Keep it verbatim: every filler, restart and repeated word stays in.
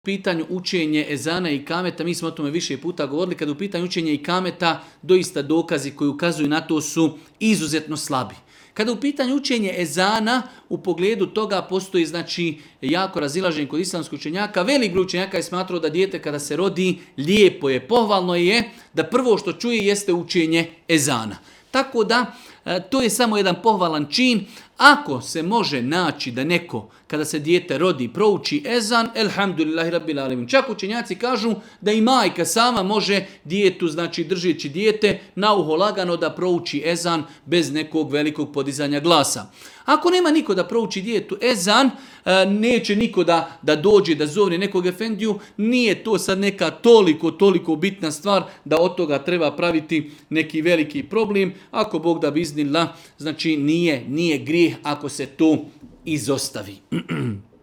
pitanju učenje ezana i kameta, mi smo o tome više puta govorili, kada u pitanju učenje i kameta, doista dokazi koji ukazuju na to su izuzetno slabi. Kada u pitanju učenje ezana, u pogledu toga postoji znači jako razilaženje kod islamskog učenjaka. Velik broj učenjaka je smatrao da dijete kada se rodi lijepo je, pohvalno je da prvo što čuje jeste učenje ezana. Tako da to je samo jedan pohvalan čin. Ako se može naći da neko kada se dijete rodi prouči ezan, elhamdulillahi rabbil alamin. Čak učenjaci kažu da i majka sama može dijetu, znači držeći dijete na uho lagano da prouči ezan bez nekog velikog podizanja glasa. Ako nema niko da prouči dijetu ezan, neće niko da, da dođe da zovne nekog efendiju, nije to sad neka toliko, toliko bitna stvar da od toga treba praviti neki veliki problem. Ako Bog da biznila, znači nije, nije grijeh ako se to izostavi.